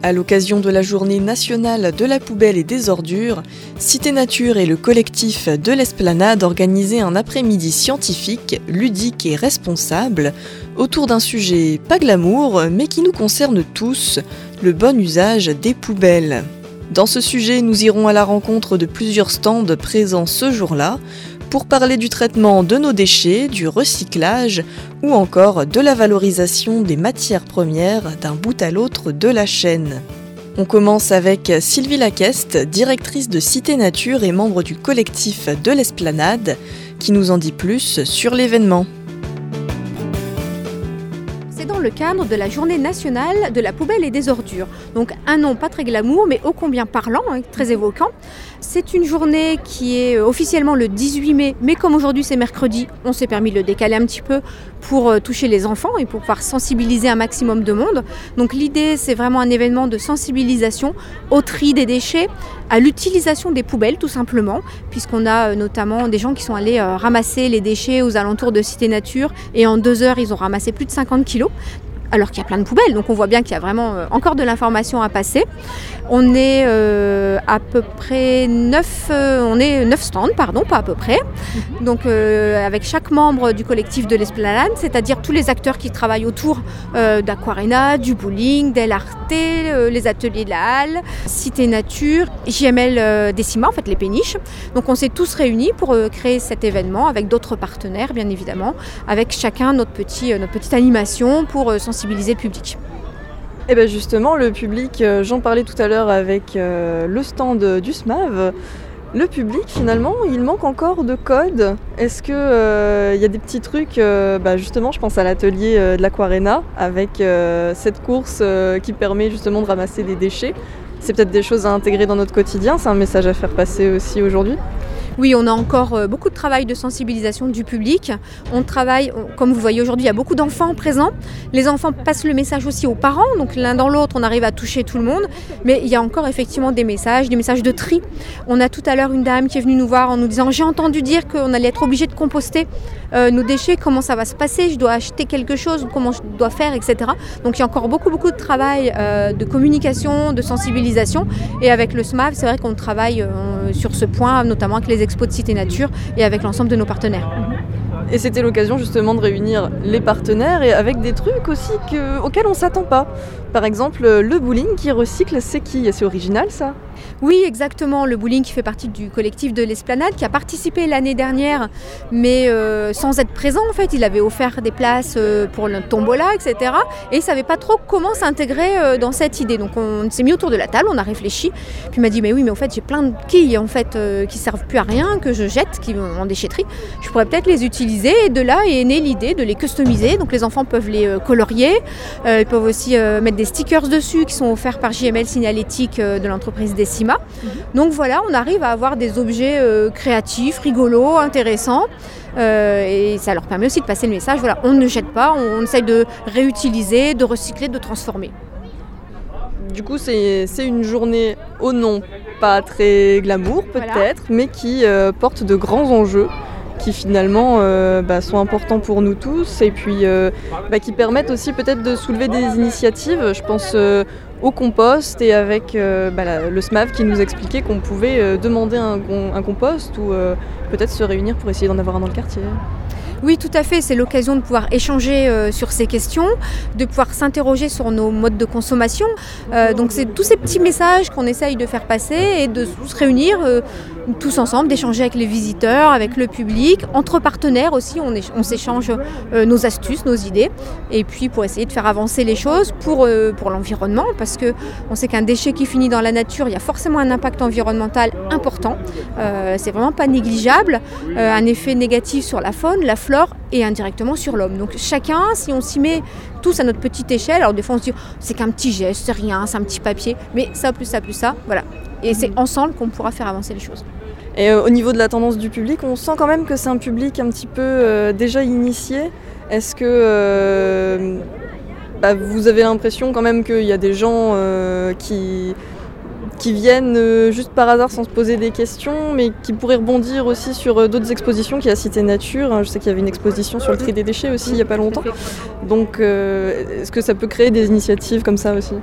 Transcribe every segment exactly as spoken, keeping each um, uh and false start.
À l'occasion de la journée nationale de la poubelle et des ordures, Cité Nature et le collectif de l'Esplanade organisaient un après-midi scientifique, ludique et responsable autour d'un sujet pas glamour mais qui nous concerne tous, le bon usage des poubelles. Dans ce sujet, nous irons à la rencontre de plusieurs stands présents ce jour-là pour parler du traitement de nos déchets, du recyclage ou encore de la valorisation des matières premières d'un bout à l'autre de la chaîne. On commence avec Sylvie Laqueste, directrice de Cité Nature et membre du collectif de l'Esplanade, qui nous en dit plus sur l'événement. C'est dans le cadre de la journée nationale de la poubelle et des ordures. Donc un nom pas très glamour, mais ô combien parlant, hein, très évoquant. C'est une journée qui est officiellement le dix-huit mai, mais comme aujourd'hui c'est mercredi, on s'est permis de le décaler un petit peu pour toucher les enfants et pour pouvoir sensibiliser un maximum de monde. Donc l'idée, c'est vraiment un événement de sensibilisation au tri des déchets, à l'utilisation des poubelles tout simplement, puisqu'on a notamment des gens qui sont allés ramasser les déchets aux alentours de Cité Nature et en deux heures, ils ont ramassé plus de cinquante kilos. Alors qu'il y a plein de poubelles, donc on voit bien qu'il y a vraiment euh, encore de l'information à passer. On est euh, à peu près neuf, euh, on est neuf stands, pardon, pas à peu près. Mm-hmm. Donc euh, avec chaque membre du collectif de l'Esplanade, c'est-à-dire tous les acteurs qui travaillent autour euh, d'Aquarena, du bowling, d'El Arte, euh, les ateliers de la Halle, Cité Nature, J M L euh, Decima, en fait les péniches. Donc on s'est tous réunis pour euh, créer cet événement avec d'autres partenaires, bien évidemment, avec chacun notre, petit, euh, notre petite animation pour euh, sensibiliser le public. Et bien justement, le public, euh, j'en parlais tout à l'heure avec euh, le stand du S M A V, le public finalement, il manque encore de code. Est-ce qu'il euh, y a des petits trucs, euh, bah, justement je pense à l'atelier euh, de l'Aquarena avec euh, cette course euh, qui permet justement de ramasser des déchets. C'est peut-être des choses à intégrer dans notre quotidien, c'est un message à faire passer aussi aujourd'hui. Oui, on a encore beaucoup de travail de sensibilisation du public. On travaille, comme vous voyez aujourd'hui, il y a beaucoup d'enfants présents. Les enfants passent le message aussi aux parents, donc l'un dans l'autre, on arrive à toucher tout le monde. Mais il y a encore effectivement des messages, des messages de tri. On a tout à l'heure une dame qui est venue nous voir en nous disant « J'ai entendu dire qu'on allait être obligé de composter euh, nos déchets, comment ça va se passer, je dois acheter quelque chose, comment je dois faire, et cetera » Donc il y a encore beaucoup, beaucoup de travail euh, de communication, de sensibilisation. Et avec le S M A V, c'est vrai qu'on travaille euh, sur ce point, notamment avec les expos de Cité Nature et avec l'ensemble de nos partenaires. Et c'était l'occasion justement de réunir les partenaires et avec des trucs aussi que, auxquels on ne s'attend pas. Par exemple, le bowling qui recycle ses quilles. C'est original ça ? Oui, exactement. Le bowling qui fait partie du collectif de l'Esplanade, qui a participé l'année dernière, mais euh, sans être présent en fait. Il avait offert des places euh, pour le tombola, et cetera. Et il ne savait pas trop comment s'intégrer euh, dans cette idée. Donc on s'est mis autour de la table, on a réfléchi. Puis il m'a dit, mais oui, mais en fait j'ai plein de quilles en fait, euh, qui ne servent plus à rien, que je jette, qui vont en déchetterie. Je pourrais peut-être les utiliser. Et de là est née l'idée de les customiser. Donc les enfants peuvent les euh, colorier. Euh, ils peuvent aussi euh, mettre des stickers dessus qui sont offerts par J M L Signalétique euh, de l'entreprise Decima. Mmh. Donc voilà, on arrive à avoir des objets euh, créatifs, rigolos, intéressants. Euh, et ça leur permet aussi de passer le message. Voilà, on ne jette pas, on, on essaye de réutiliser, de recycler, de transformer. Du coup, c'est, c'est une journée au nom pas très glamour peut-être, voilà. mais qui euh, porte de grands enjeux qui finalement euh, bah, sont importants pour nous tous et puis euh, bah, qui permettent aussi peut-être de soulever des initiatives. Je pense euh, au compost et avec euh, bah, la, le S M A V qui nous expliquait qu'on pouvait euh, demander un, un compost ou euh, peut-être se réunir pour essayer d'en avoir un dans le quartier. Oui, tout à fait. C'est l'occasion de pouvoir échanger euh, sur ces questions, de pouvoir s'interroger sur nos modes de consommation. Euh, donc, c'est tous ces petits messages qu'on essaye de faire passer et de se réunir euh, tous ensemble, d'échanger avec les visiteurs, avec le public, entre partenaires aussi. On, éch- on s'échange euh, nos astuces, nos idées, et puis pour essayer de faire avancer les choses pour, euh, pour l'environnement, parce qu'on sait qu'un déchet qui finit dans la nature, il y a forcément un impact environnemental important. Euh, c'est vraiment pas négligeable. Euh, un effet négatif sur la faune, la flore et indirectement sur l'homme. Donc chacun, si on s'y met tous à notre petite échelle, alors des fois on se dit oh, c'est qu'un petit geste, c'est rien, c'est un petit papier, mais ça plus ça plus ça, voilà. Et c'est ensemble qu'on pourra faire avancer les choses. Et euh, au niveau de la tendance du public, on sent quand même que c'est un public un petit peu euh, déjà initié. Est-ce que euh, bah, vous avez l'impression quand même qu'il y a des gens euh, qui... qui viennent euh, juste par hasard sans se poser des questions, mais qui pourraient rebondir aussi sur euh, d'autres expositions qu'il y a à Cité Nature. Hein, je sais qu'il y avait une exposition sur le tri des déchets aussi il n'y a pas longtemps. Donc euh, est-ce que ça peut créer des initiatives comme ça aussi ?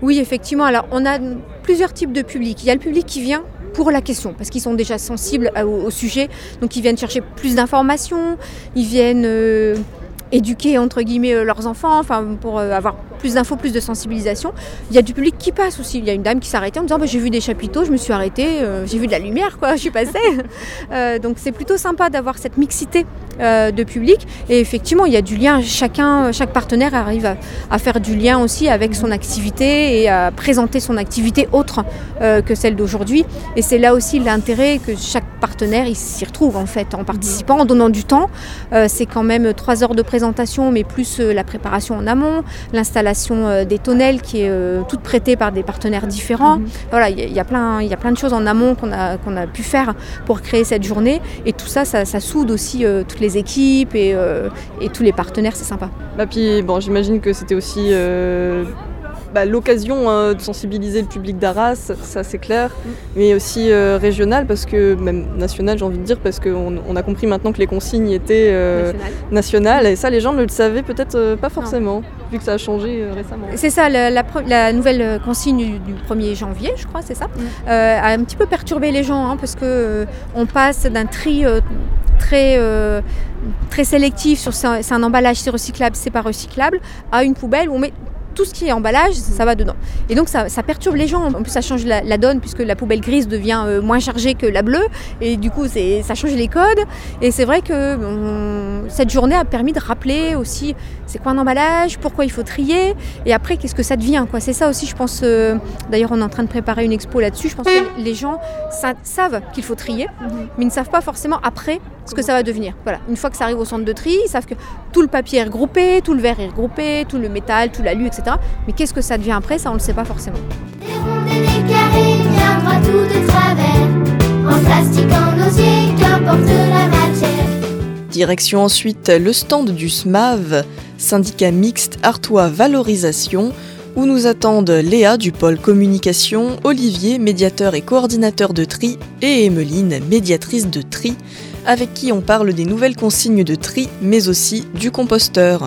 Oui, effectivement. Alors, on a plusieurs types de publics. Il y a le public qui vient pour la question, parce qu'ils sont déjà sensibles au, au sujet, donc ils viennent chercher plus d'informations, ils viennent euh, éduquer entre guillemets leurs enfants, enfin pour euh, avoir plus d'infos, plus de sensibilisation. Il y a du public qui passe aussi. Il y a une dame qui s'est arrêtée en me disant bah, j'ai vu des chapiteaux, je me suis arrêtée, euh, j'ai vu de la lumière, quoi, je suis passée. euh, donc c'est plutôt sympa d'avoir cette mixité euh, de public. Et effectivement, il y a du lien. Chacun, chaque partenaire arrive à, à faire du lien aussi avec son activité et à présenter son activité autre euh, que celle d'aujourd'hui. Et c'est là aussi l'intérêt que chaque partenaire il s'y retrouve en fait en participant, en donnant du temps. Euh, c'est quand même trois heures de présentation, mais plus euh, la préparation en amont, l'installation des tonnelles qui est euh, toute prêtée par des partenaires différents. Mmh. Voilà, il y, y a plein, il y a plein de choses en amont qu'on a, qu'on a pu faire pour créer cette journée. Et tout ça, ça, ça soude aussi euh, toutes les équipes et, euh, et tous les partenaires, c'est sympa. Bah puis, bon, j'imagine que c'était aussi euh, bah, l'occasion hein, de sensibiliser le public d'Arras, ça c'est clair, mmh. mais aussi euh, régional, parce que, même national j'ai envie de dire, parce qu'on on a compris maintenant que les consignes étaient euh, nationales, et ça les gens ne le savaient peut-être euh, pas forcément. Non. Vu que ça a changé euh, récemment. C'est ça, la, la, la nouvelle consigne du, du premier janvier, je crois, c'est ça, mmh. euh, a un petit peu perturbé les gens, hein, parce qu'on euh, passe d'un tri euh, très, euh, très sélectif sur c'est un, c'est un emballage, c'est recyclable, c'est pas recyclable, à une poubelle où on met tout ce qui est emballage, ça va dedans. Et donc ça, ça perturbe les gens. En plus, ça change la, la donne puisque la poubelle grise devient euh, moins chargée que la bleue. Et du coup, c'est, ça change les codes. Et c'est vrai que bon, cette journée a permis de rappeler aussi c'est quoi un emballage, pourquoi il faut trier. Et après, qu'est-ce que ça devient, quoi. C'est ça aussi, je pense. Euh, d'ailleurs, on est en train de préparer une expo là-dessus. Je pense que les gens ça, savent qu'il faut trier, mm-hmm. mais ils ne savent pas forcément après ce que ça va devenir. Voilà. Une fois que ça arrive au centre de tri, ils savent que tout le papier est regroupé, tout le verre est regroupé, tout le métal, tout l'alu, et cetera. Mais qu'est-ce que ça devient après, ça on ne le sait pas forcément. Des rondes et des carrés, bien droit tout de travers, en plastique, en osier, qu'importe la matière. Direction ensuite le stand du S M A V, syndicat mixte Artois Valorisation, où nous attendent Léa du pôle communication, Olivier, médiateur et coordinateur de tri, et Emmeline, médiatrice de tri, avec qui on parle des nouvelles consignes de tri, mais aussi du composteur.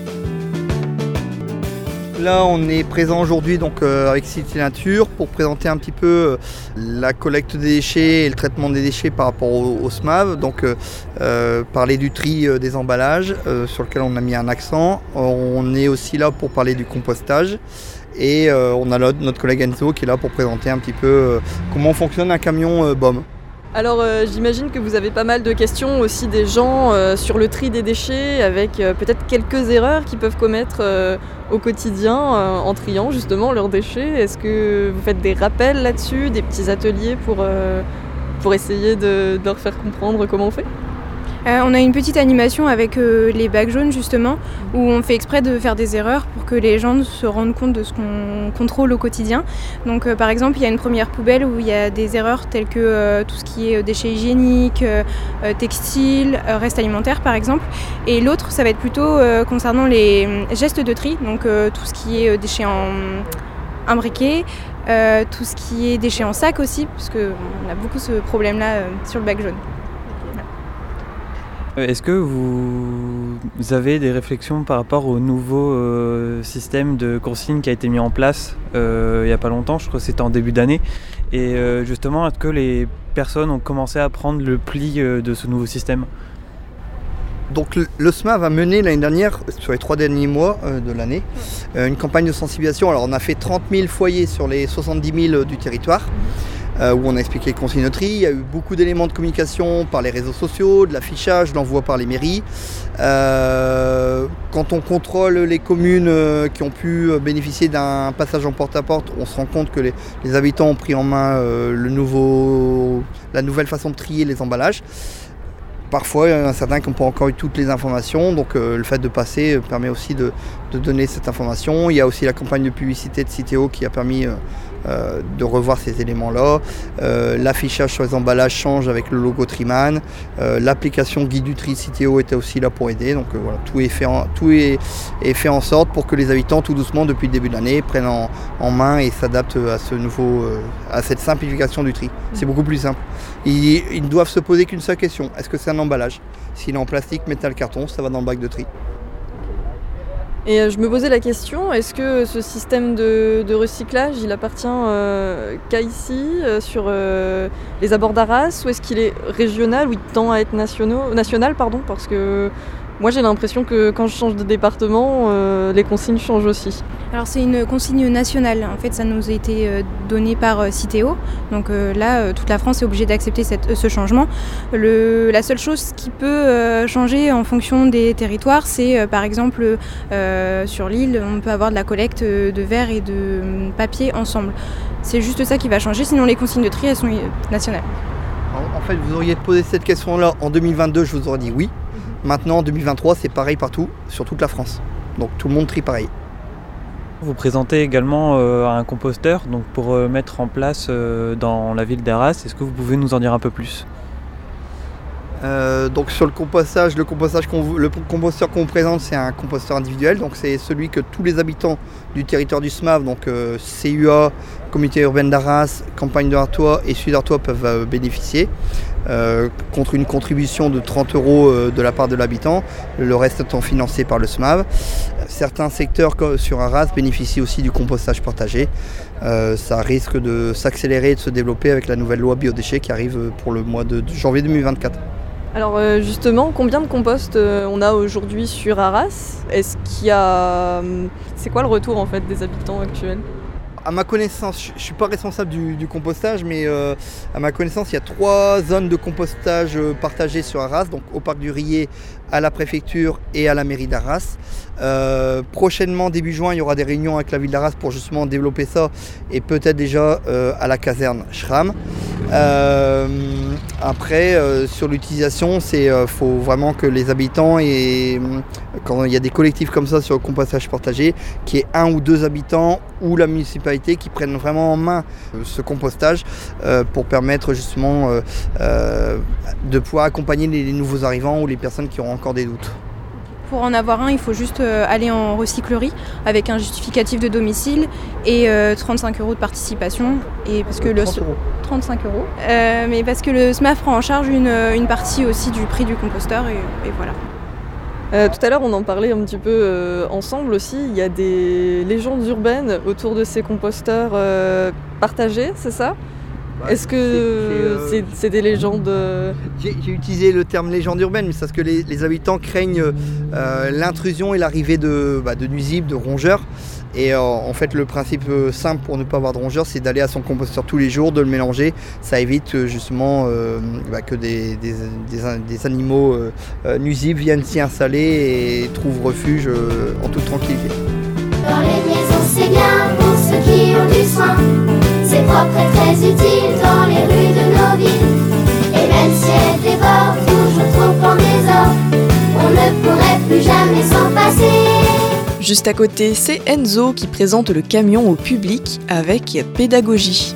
Là, on est présent aujourd'hui donc, euh, avec Cité Nature pour présenter un petit peu euh, la collecte des déchets et le traitement des déchets par rapport au, au S M A V. Donc, euh, euh, parler du tri euh, des emballages euh, sur lequel on a mis un accent. On est aussi là pour parler du compostage. Et euh, on a là, notre collègue Enzo qui est là pour présenter un petit peu euh, comment fonctionne un camion euh, B O M. Alors euh, j'imagine que vous avez pas mal de questions aussi des gens euh, sur le tri des déchets, avec euh, peut-être quelques erreurs qu'ils peuvent commettre euh, au quotidien euh, en triant justement leurs déchets. Est-ce que vous faites des rappels là-dessus, des petits ateliers pour, euh, pour essayer de, de leur faire comprendre comment on fait ? Euh, on a une petite animation avec euh, les bacs jaunes justement, où on fait exprès de faire des erreurs pour que les gens se rendent compte de ce qu'on contrôle au quotidien. Donc euh, par exemple, il y a une première poubelle où il y a des erreurs telles que euh, tout ce qui est déchets hygiéniques, euh, textiles, euh, restes alimentaires par exemple. Et l'autre, ça va être plutôt euh, concernant les gestes de tri, donc euh, tout ce qui est déchets en imbriqués, euh, tout ce qui est déchets en sac aussi, parce qu'on a beaucoup ce problème-là euh, sur le bac jaune. Est-ce que vous avez des réflexions par rapport au nouveau euh, système de consigne qui a été mis en place euh, il n'y a pas longtemps, je crois que c'était en début d'année, et euh, justement, est-ce que les personnes ont commencé à prendre le pli euh, de ce nouveau système ? Donc le, le S M A va mener l'année dernière, sur les trois derniers mois euh, de l'année, euh, une campagne de sensibilisation. Alors on a fait trente mille foyers sur les soixante-dix mille euh, du territoire. Euh, où on a expliqué le consigne de tri. Il y a eu beaucoup d'éléments de communication par les réseaux sociaux, de l'affichage, de l'envoi par les mairies. Euh, quand on contrôle les communes euh, qui ont pu bénéficier d'un passage en porte-à-porte, on se rend compte que les, les habitants ont pris en main euh, le nouveau, la nouvelle façon de trier les emballages. Parfois, il y en a certains qui n'ont pas encore eu toutes les informations, donc euh, le fait de passer euh, permet aussi de, de donner cette information. Il y a aussi la campagne de publicité de Citeo qui a permis euh, euh, de revoir ces éléments-là. Euh, l'affichage sur les emballages change avec le logo Triman. Euh, l'application Guide du tri Citeo était aussi là pour aider. Donc euh, voilà, tout, est fait, en, tout est, est fait en sorte pour que les habitants, tout doucement, depuis le début de l'année, prennent en, en main et s'adaptent à ce nouveau, euh, à cette simplification du tri. C'est beaucoup plus simple. Ils, ils ne doivent se poser qu'une seule question. Est-ce que c'est un emballage ? S'il est en plastique, métal, carton, ça va dans le bac de tri. Et euh, je me posais la question, est-ce que ce système de, de recyclage, il appartient euh, qu'à ici, euh, sur euh, les abords d'Arras, ou est-ce qu'il est régional, ou il tend à être nationaux, national, pardon, parce que moi j'ai l'impression que quand je change de département, euh, les consignes changent aussi. Alors c'est une consigne nationale, en fait ça nous a été euh, donné par euh, Citeo, donc euh, là euh, toute la France est obligée d'accepter cette, ce changement. Le, la seule chose qui peut euh, changer en fonction des territoires, c'est euh, par exemple euh, sur l'île, on peut avoir de la collecte de verre et de euh, papier ensemble. C'est juste ça qui va changer, sinon les consignes de tri elles sont euh, nationales. En, en fait vous auriez posé cette question-là en deux mille vingt-deux, je vous aurais dit oui. Maintenant, en deux mille vingt-trois, c'est pareil partout, sur toute la France. Donc tout le monde trie pareil. Vous présentez également euh, un composteur donc pour euh, mettre en place euh, dans la ville d'Arras. Est-ce que vous pouvez nous en dire un peu plus ? Euh, donc sur le compostage, le compostage qu'on, le composteur qu'on vous présente, c'est un composteur individuel. Donc c'est celui que tous les habitants du territoire du S M A V, donc euh, C U A, Communauté urbaine d'Arras, Campagne de Artois et Sud Artois peuvent euh, bénéficier. Euh, contre une contribution de trente euros euh, de la part de l'habitant, le reste étant financé par le S M A V. Certains secteurs comme sur Arras bénéficient aussi du compostage partagé. Euh, ça risque de s'accélérer et de se développer avec la nouvelle loi biodéchets qui arrive pour le mois de, de janvier deux mille vingt-quatre. Alors euh, justement, combien de compost euh, on a aujourd'hui sur Arras ? Est-ce qu'il y a... C'est quoi le retour en fait des habitants actuels ? À ma connaissance, je ne suis pas responsable du, du compostage, mais euh, à ma connaissance, il y a trois zones de compostage partagées sur Arras, donc au parc du Riet, à la préfecture et à la mairie d'Arras. Euh, prochainement, début juin, il y aura des réunions avec la ville d'Arras pour justement développer ça et peut-être déjà euh, à la caserne Schramm. Euh, après, euh, sur l'utilisation, il euh, faut vraiment que les habitants, et quand il y a des collectifs comme ça sur le compostage partagé, qu'il y ait un ou deux habitants ou la municipalité qui prennent vraiment en main euh, ce compostage euh, pour permettre justement euh, euh, de pouvoir accompagner les, les nouveaux arrivants ou les personnes qui auront encore des doutes. Pour en avoir un, il faut juste aller en recyclerie avec un justificatif de domicile et euh, trente-cinq euros de participation. Et parce que le trente euros. trente-cinq euros. Euh, mais parce que le S M A F prend en charge une, une partie aussi du prix du composteur et, et voilà. Euh, tout à l'heure, on en parlait un petit peu euh, ensemble aussi. Il y a des légendes urbaines autour de ces composteurs euh, partagés, c'est ça ? Ouais, Est-ce que c'est, c'est, euh... c'est, c'est des légendes euh... j'ai, j'ai utilisé le terme légende urbaine, mais c'est parce que les, les habitants craignent euh, l'intrusion et l'arrivée de, bah, de nuisibles, de rongeurs. Et euh, en fait, le principe euh, simple pour ne pas avoir de rongeurs, c'est d'aller à son composteur tous les jours, de le mélanger. Ça évite euh, justement euh, bah, que des, des, des, des animaux euh, nuisibles viennent s'y installer et trouvent refuge euh, en toute tranquillité. Dans les maisons, c'est bien pour ceux qui ont du soin. C'est propre et très utile dans les rues de nos villes. Et même si elles débordent toujours trop en désordre, on ne pourrait plus jamais s'en passer. Juste à côté, c'est Enzo qui présente le camion au public avec pédagogie.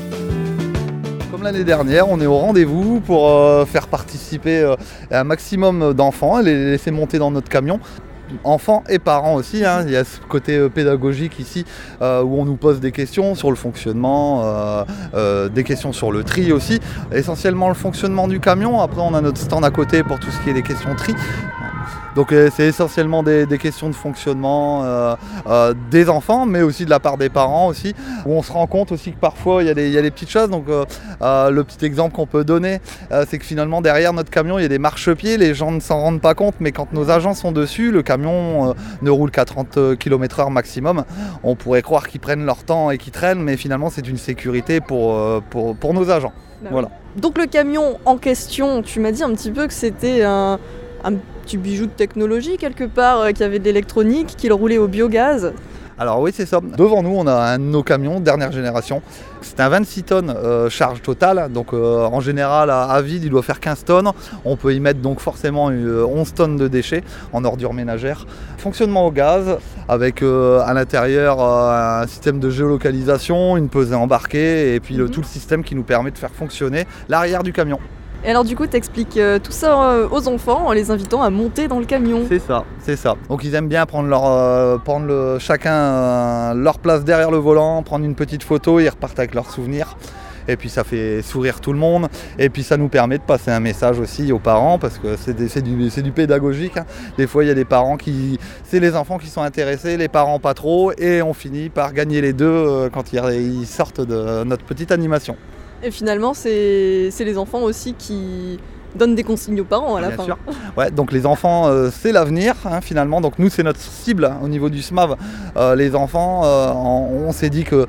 Comme l'année dernière, on est au rendez-vous pour euh, faire participer euh, un maximum d'enfants et les laisser monter dans notre camion. Enfants et parents aussi, hein. Il y a ce côté euh, pédagogique ici euh, où on nous pose des questions sur le fonctionnement, euh, euh, des questions sur le tri aussi, essentiellement le fonctionnement du camion. Après on a notre stand à côté pour tout ce qui est des questions tri. Donc euh, c'est essentiellement des, des questions de fonctionnement euh, euh, des enfants, mais aussi de la part des parents aussi, où on se rend compte aussi que parfois il y a des, il y a des petites choses. Donc euh, euh, le petit exemple qu'on peut donner, euh, c'est que finalement derrière notre camion il y a des marchepieds, les gens ne s'en rendent pas compte, mais quand nos agents sont dessus, le camion euh, ne roule qu'à trente kilomètres heure maximum. On pourrait croire qu'ils prennent leur temps et qu'ils traînent, mais finalement c'est une sécurité pour, euh, pour, pour nos agents. Bah voilà. Oui. Donc le camion en question, tu m'as dit un petit peu que c'était un... un petit bijou de technologie quelque part, euh, qui avait de l'électronique, qu'il roulait au biogaz. Alors oui, c'est ça. Devant nous, on a un de nos camions dernière génération. C'est un vingt-six tonnes euh, charge totale. Donc euh, en général, à, à vide, il doit faire quinze tonnes. On peut y mettre donc forcément euh, onze tonnes de déchets en ordures ménagères. Fonctionnement au gaz avec euh, à l'intérieur euh, un système de géolocalisation, une pesée embarquée et puis le, tout le système qui nous permet de faire fonctionner l'arrière du camion. Et alors du coup, tu expliques euh, tout ça euh, aux enfants en les invitant à monter dans le camion. C'est ça, c'est ça. Donc ils aiment bien prendre, leur, euh, prendre le, chacun euh, leur place derrière le volant, prendre une petite photo, ils repartent avec leurs souvenirs. et puis ça fait sourire tout le monde, et puis ça nous permet de passer un message aussi aux parents, parce que c'est, des, c'est, du, c'est du pédagogique, hein. Des fois il y a des parents qui, c'est les enfants qui sont intéressés, les parents pas trop, et on finit par gagner les deux euh, quand ils sortent de notre petite animation. Et finalement c'est, c'est les enfants aussi qui donnent des consignes aux parents à la Bien fin. sûr. Ouais, donc les enfants, euh, c'est l'avenir, hein, finalement. Donc nous, c'est notre cible, hein, au niveau du S M A V. Euh, les enfants, euh, on, on s'est dit que,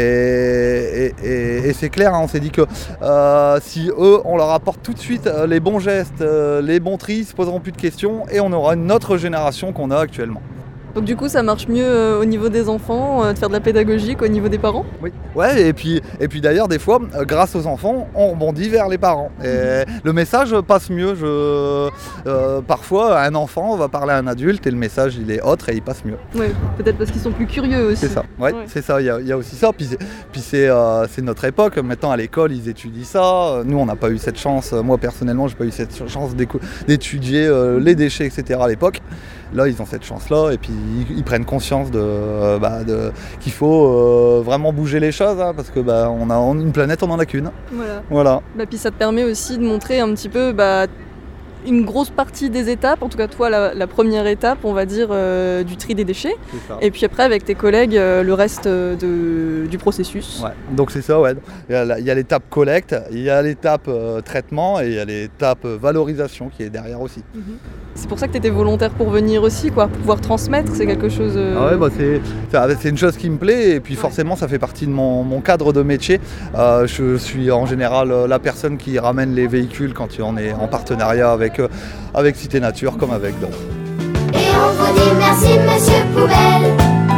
et, et, et, et c'est clair, hein, on s'est dit que euh, si eux, on leur apporte tout de suite euh, les bons gestes, euh, les bons tris, ils ne se poseront plus de questions, et on aura une autre génération qu'on a actuellement. Donc du coup ça marche mieux euh, au niveau des enfants, euh, de faire de la pédagogie qu'au niveau des parents? Oui. Ouais, et puis, et puis d'ailleurs des fois, euh, grâce aux enfants, on rebondit vers les parents. Et mmh. le message passe mieux. Je, euh, parfois un enfant va parler à un adulte et le message il est autre et il passe mieux. Oui, peut-être parce qu'ils sont plus curieux aussi. C'est ça, ouais, ouais. c'est ça, il y, y a aussi ça. Puis, puis c'est, euh, c'est notre époque, maintenant à l'école ils étudient ça. Nous on n'a pas eu cette chance, moi personnellement j'ai pas eu cette chance d'étudier euh, les déchets, et cetera à l'époque. Là, ils ont cette chance-là et puis ils, ils prennent conscience de, euh, bah, de, qu'il faut euh, vraiment bouger les choses, hein, parce que bah, on a une planète, on n'en a qu'une. Voilà. voilà. Bah, puis ça te permet aussi de montrer un petit peu bah, une grosse partie des étapes, en tout cas toi la, la première étape, on va dire, euh, du tri des déchets. Et puis après avec tes collègues, euh, le reste de, du processus. Ouais. Donc c'est ça, ouais. Il y a, il y a l'étape collecte, il y a l'étape euh, traitement et il y a l'étape valorisation qui est derrière aussi. Mm-hmm. C'est pour ça que tu étais volontaire pour venir aussi, quoi, pour pouvoir transmettre, c'est quelque chose... Euh... Ah ouais, bah c'est, c'est une chose qui me plaît et puis forcément ça fait partie de mon, mon cadre de métier. Euh, je suis en général la personne qui ramène les véhicules quand on est en partenariat avec, euh, avec Cité Nature comme avec d'autres. Et on vous dit merci Monsieur Poubelle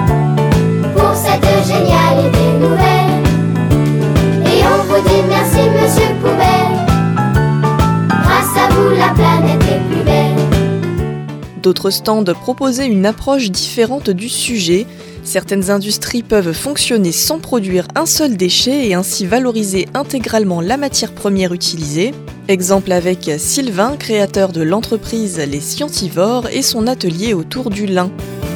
pour cette géniale idée nouvelle. Et on vous dit merci Monsieur Poubelle, grâce à vous la planète est plus belle. D'autres stands proposaient une approche différente du sujet. Certaines industries peuvent fonctionner sans produire un seul déchet et ainsi valoriser intégralement la matière première utilisée. Exemple avec Sylvain, créateur de l'entreprise Les Scientivores et son atelier autour du lin.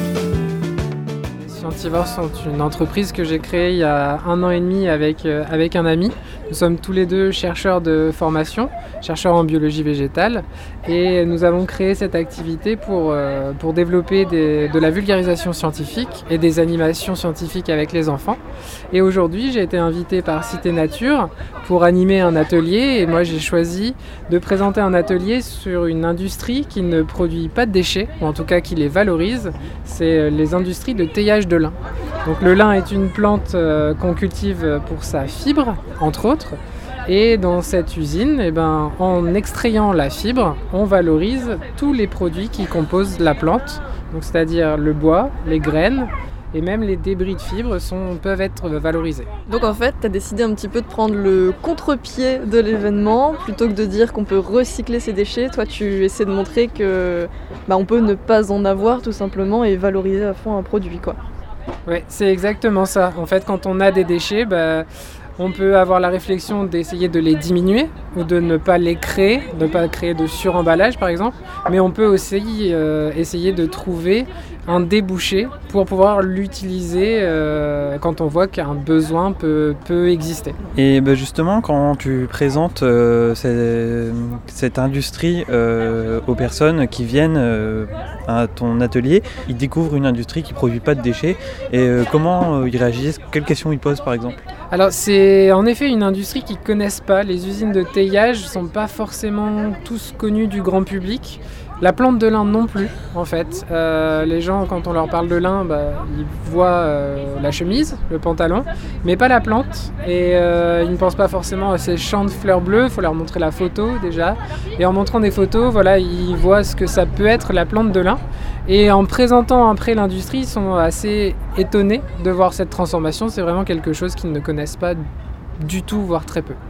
Les Scientivores sont une entreprise que j'ai créée il y a un an et demi avec, euh, avec un ami. Nous sommes tous les deux chercheurs de formation, chercheurs en biologie végétale, et nous avons créé cette activité pour, euh, pour développer des, de la vulgarisation scientifique et des animations scientifiques avec les enfants. Et aujourd'hui, j'ai été invité par Cité Nature pour animer un atelier, et moi j'ai choisi de présenter un atelier sur une industrie qui ne produit pas de déchets, ou en tout cas qui les valorise, c'est les industries de teillage de lin. Donc le lin est une plante euh, qu'on cultive pour sa fibre, entre autres. Et dans cette usine, eh ben, en extrayant la fibre, on valorise tous les produits qui composent la plante, donc c'est-à-dire le bois, les graines, et même les débris de fibres sont, peuvent être valorisés. Donc en fait, tu as décidé un petit peu de prendre le contre-pied de l'événement, plutôt que de dire qu'on peut recycler ces déchets. Toi, tu essaies de montrer que bah, on peut ne pas en avoir tout simplement et valoriser à fond un produit, quoi. Oui, c'est exactement ça. En fait, quand on a des déchets, bah, on peut avoir la réflexion d'essayer de les diminuer ou de ne pas les créer, de ne pas créer de suremballage par exemple, mais on peut aussi euh, essayer de trouver un débouché pour pouvoir l'utiliser euh, quand on voit qu'un besoin peut, peut exister. Et ben justement, quand tu présentes euh, cette, cette industrie euh, aux personnes qui viennent euh, à ton atelier, ils découvrent une industrie qui ne produit pas de déchets, et euh, comment euh, ils réagissent, quelles questions ils posent par exemple? Alors c'est en effet une industrie qu'ils ne connaissent pas. Les usines de teillage ne sont pas forcément tous connues du grand public. La plante de lin non plus, en fait. Euh, les gens, quand on leur parle de lin, bah, ils voient euh, la chemise, le pantalon, mais pas la plante. Et euh, ils ne pensent pas forcément à ces champs de fleurs bleues. Il faut leur montrer la photo déjà. Et en montrant des photos, voilà, ils voient ce que ça peut être la plante de lin. Et en présentant après l'industrie, ils sont assez étonnés de voir cette transformation. C'est vraiment quelque chose qu'ils ne connaissent pas du tout, voire très peu.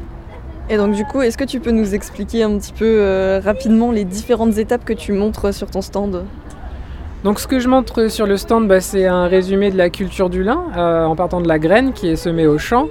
Et donc du coup, est-ce que tu peux nous expliquer un petit peu euh, rapidement les différentes étapes que tu montres sur ton stand ? Donc ce que je montre sur le stand, bah, c'est un résumé de la culture du lin, euh, en partant de la graine qui est semée au champ,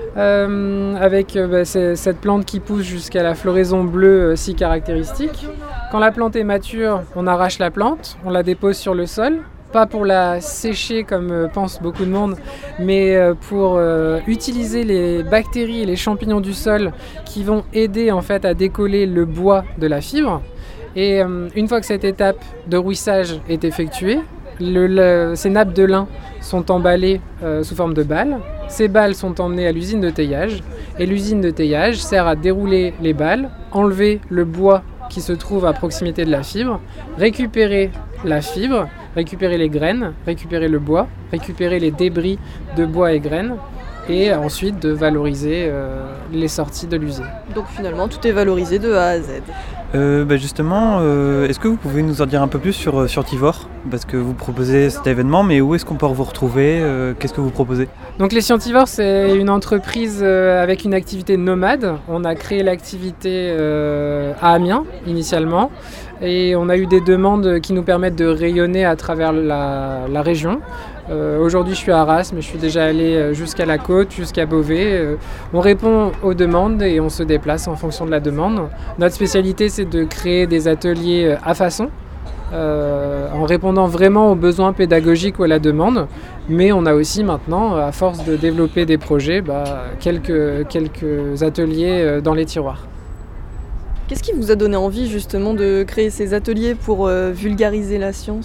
euh, avec euh, bah, cette plante qui pousse jusqu'à la floraison bleue euh, si caractéristique. Quand la plante est mature, on arrache la plante, on la dépose sur le sol pas pour la sécher comme euh, pense beaucoup de monde, mais euh, pour euh, utiliser les bactéries et les champignons du sol qui vont aider en fait à décoller le bois de la fibre. Et euh, une fois que cette étape de rouissage est effectuée, le, le, ces nappes de lin sont emballées euh, sous forme de balles. Ces balles sont emmenées à l'usine de teillage et l'usine de teillage sert à dérouler les balles, enlever le bois qui se trouve à proximité de la fibre, récupérer la fibre, récupérer les graines, récupérer le bois, récupérer les débris de bois et graines et ensuite de valoriser euh, les sorties de l'usine. Donc finalement tout est valorisé de A à Z. Euh, bah justement, euh, est-ce que vous pouvez nous en dire un peu plus sur euh, Scientivore ? Parce que vous proposez cet événement, mais où est-ce qu'on peut vous retrouver ? euh, Qu'est-ce que vous proposez ? Donc les Scientivores, c'est une entreprise euh, avec une activité nomade. On a créé l'activité euh, à Amiens initialement et on a eu des demandes qui nous permettent de rayonner à travers la, la région. Euh, aujourd'hui je suis à Arras, mais je suis déjà allé jusqu'à la côte, jusqu'à Beauvais. Euh, on répond aux demandes et on se déplace en fonction de la demande. Notre spécialité c'est de créer des ateliers à façon, euh, en répondant vraiment aux besoins pédagogiques ou à la demande. Mais on a aussi maintenant, à force de développer des projets, bah, quelques, quelques ateliers dans les tiroirs. Qu'est-ce qui vous a donné envie justement de créer ces ateliers pour euh, vulgariser la science ?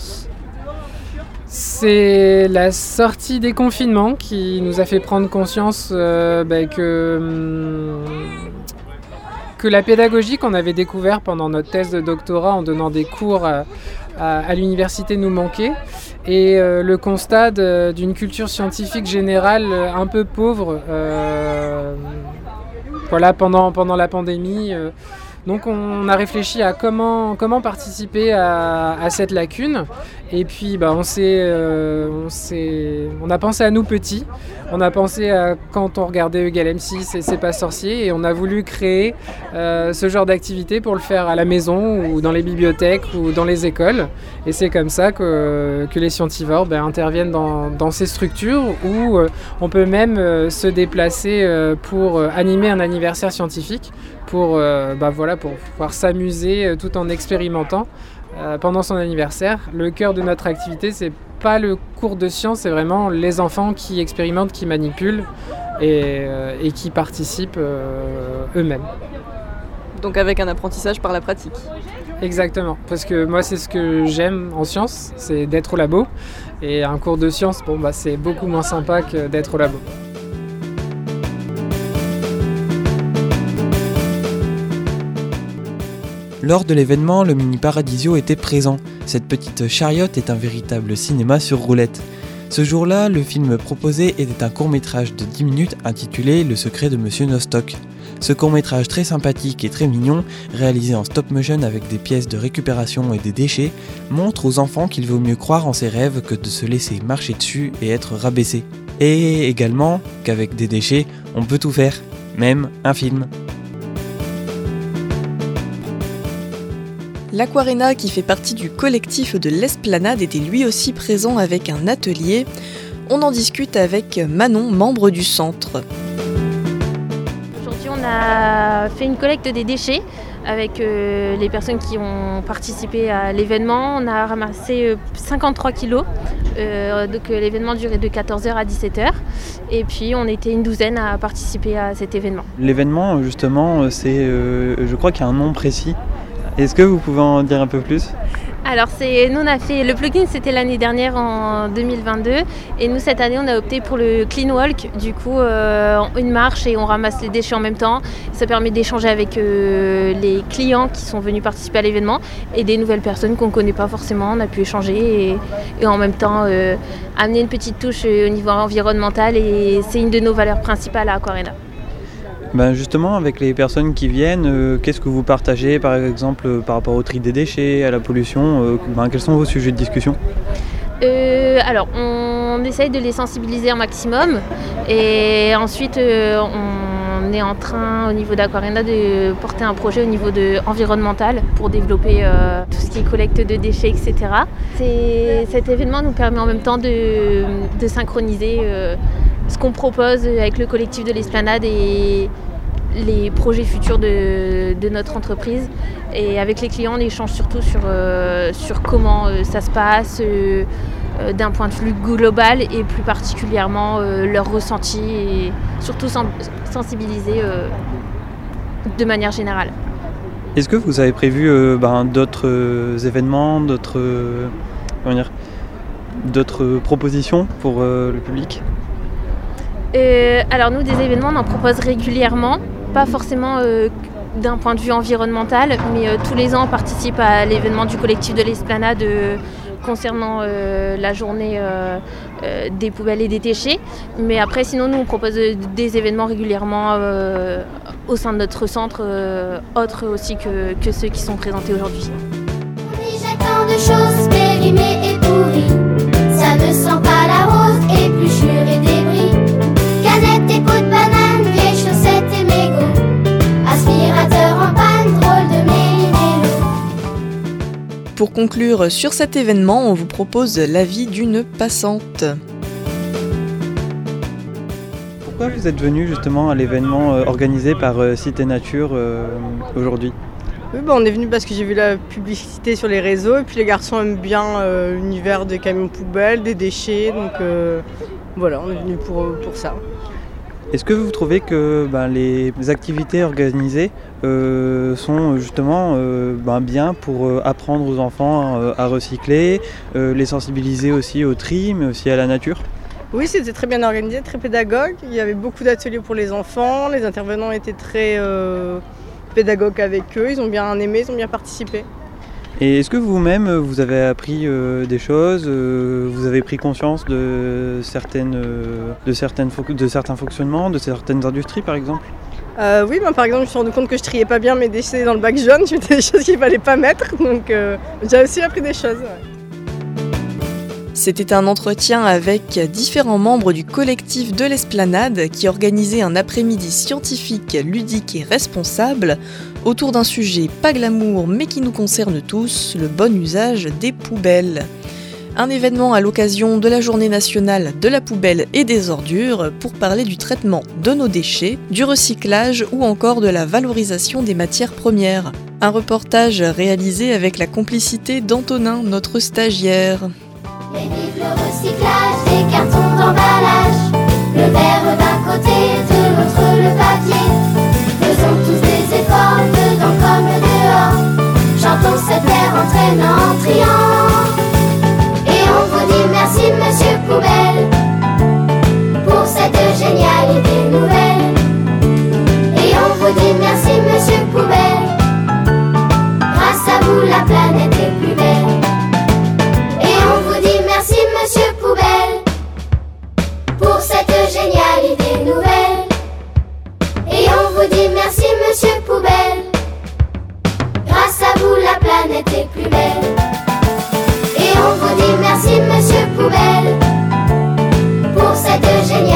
C'est la sortie des confinements qui nous a fait prendre conscience euh, bah, que, que la pédagogie qu'on avait découvert pendant notre thèse de doctorat en donnant des cours à, à, à l'université nous manquait. Et euh, le constat de, d'une culture scientifique générale un peu pauvre euh, voilà, pendant, pendant la pandémie. Euh, Donc on a réfléchi à comment, comment participer à, à cette lacune et puis bah, on, s'est, euh, on, s'est, on a pensé à nous petits, on a pensé à quand on regardait Egal M six et C'est pas sorcier et on a voulu créer euh, ce genre d'activité pour le faire à la maison ou dans les bibliothèques ou dans les écoles et c'est comme ça que, que les Scientivores bah, interviennent dans, dans ces structures où euh, on peut même euh, se déplacer euh, pour euh, animer un anniversaire scientifique pour, euh, bah voilà, pour pouvoir s'amuser euh, tout en expérimentant euh, pendant son anniversaire. Le cœur de notre activité, c'est pas le cours de science, c'est vraiment les enfants qui expérimentent, qui manipulent et, euh, et qui participent euh, eux-mêmes. Donc avec un apprentissage par la pratique. Exactement, parce que moi c'est ce que j'aime en science, c'est d'être au labo. Et un cours de science, bon, bah, c'est beaucoup moins sympa que d'être au labo. Lors de l'événement, le Mini Paradisio était présent. Cette petite chariote est un véritable cinéma sur roulette. Ce jour-là, le film proposé était un court-métrage de dix minutes intitulé Le secret de Monsieur Nostoc. Ce court-métrage très sympathique et très mignon, réalisé en stop-motion avec des pièces de récupération et des déchets, montre aux enfants qu'il vaut mieux croire en ses rêves que de se laisser marcher dessus et être rabaissé. Et également qu'avec des déchets, on peut tout faire, même un film. L'Aquarena, qui fait partie du collectif de l'Esplanade, était lui aussi présent avec un atelier. On en discute avec Manon, membre du centre. Aujourd'hui, on a fait une collecte des déchets avec euh, les personnes qui ont participé à l'événement. On a ramassé euh, cinquante-trois kilos. Euh, donc euh, l'événement durait de quatorze heures à dix-sept heures. Et puis on était une douzaine à participer à cet événement. L'événement, justement, c'est, euh, je crois qu'il y a un nom précis. Est-ce que vous pouvez en dire un peu plus ? Alors c'est, nous on a fait le plugin, c'était l'année dernière en deux mille vingt-deux et nous cette année on a opté pour le Clean Walk, du coup euh, une marche et on ramasse les déchets en même temps. Ça permet d'échanger avec euh, les clients qui sont venus participer à l'événement et des nouvelles personnes qu'on ne connaît pas forcément. On a pu échanger et, et en même temps euh, amener une petite touche au niveau environnemental et c'est une de nos valeurs principales à Aquarena. Ben justement, avec les personnes qui viennent, euh, qu'est-ce que vous partagez par exemple euh, par rapport au tri des déchets, à la pollution euh, ben, quels sont vos sujets de discussion ? euh, Alors, on essaye de les sensibiliser un maximum et ensuite euh, on est en train au niveau d'Aquarena de porter un projet au niveau de environnemental pour développer euh, tout ce qui est collecte de déchets, et cetera. C'est, cet événement nous permet en même temps de, de synchroniser euh, ce qu'on propose avec le collectif de l'Esplanade et les projets futurs de, de notre entreprise. Et avec les clients, on échange surtout sur, euh, sur comment euh, ça se passe, euh, euh, d'un point de vue global et plus particulièrement euh, leur ressenti et surtout sen- sensibiliser euh, de manière générale. Est-ce que vous avez prévu euh, ben, d'autres euh, événements, d'autres, euh, comment dire, d'autres propositions pour euh, le public ? Euh, alors nous, des événements, on en propose régulièrement, pas forcément euh, d'un point de vue environnemental, mais euh, tous les ans on participe à l'événement du collectif de l'Esplanade euh, concernant euh, la journée euh, euh, des poubelles et des déchets. Mais après, sinon, nous on propose euh, des événements régulièrement euh, au sein de notre centre, euh, autres aussi que, que ceux qui sont présentés aujourd'hui. On y jette tant de choses périmées et pourries. Ça ne sent pas la rose, épluchures et débris. Canettes et pots de banane, vieilles chaussettes et mégots. Aspirateur en panne, drôle de méli-mélo. Pour conclure sur cet événement, on vous propose l'avis d'une passante. Pourquoi vous êtes venu justement à l'événement euh, organisé par euh, Cité Nature euh, aujourd'hui ? Oui, bah on est venu parce que j'ai vu la publicité sur les réseaux et puis les garçons aiment bien euh, l'univers des camions poubelles, des déchets, donc euh, voilà, on est venu pour, pour ça. Est-ce que vous trouvez que ben, les activités organisées euh, sont justement euh, ben, bien pour euh, apprendre aux enfants euh, à recycler, euh, les sensibiliser aussi au tri, mais aussi à la nature ? Oui, c'était très bien organisé, très pédagogue. Il y avait beaucoup d'ateliers pour les enfants, les intervenants étaient très euh, pédagogues avec eux, ils ont bien aimé, ils ont bien participé. Et est-ce que vous-même, vous avez appris euh, des choses, euh, vous avez pris conscience de, certaines, euh, de, certaines fo- de certains fonctionnements, de certaines industries par exemple ? Euh, oui, bah, par exemple, je me suis rendu compte que je triais pas bien mes déchets dans le bac jaune, je mettais des choses qu'il fallait pas mettre, donc euh, j'ai aussi appris des choses. Ouais. C'était un entretien avec différents membres du collectif de l'Esplanade qui organisait un après-midi scientifique, ludique et responsable autour d'un sujet pas glamour mais qui nous concerne tous, le bon usage des poubelles. Un événement à l'occasion de la Journée nationale de la poubelle et des ordures pour parler du traitement de nos déchets, du recyclage ou encore de la valorisation des matières premières. Un reportage réalisé avec la complicité d'Antonin, notre stagiaire. Et vive le recyclage des cartons d'emballage. Le verre d'un côté, de l'autre le papier. Faisons tous des efforts, dedans comme dehors. Chantons cette air en traînant, en triant. Et on vous dit merci monsieur Poubelle pour cette géniale idée nouvelle. Et on vous dit merci monsieur Poubelle. Grâce à vous la planète est plus belle. Monsieur Poubelle, pour cette géniale idée nouvelle. Et on vous dit merci Monsieur Poubelle. Grâce à vous la planète est plus belle. Et on vous dit merci Monsieur Poubelle, pour cette géniale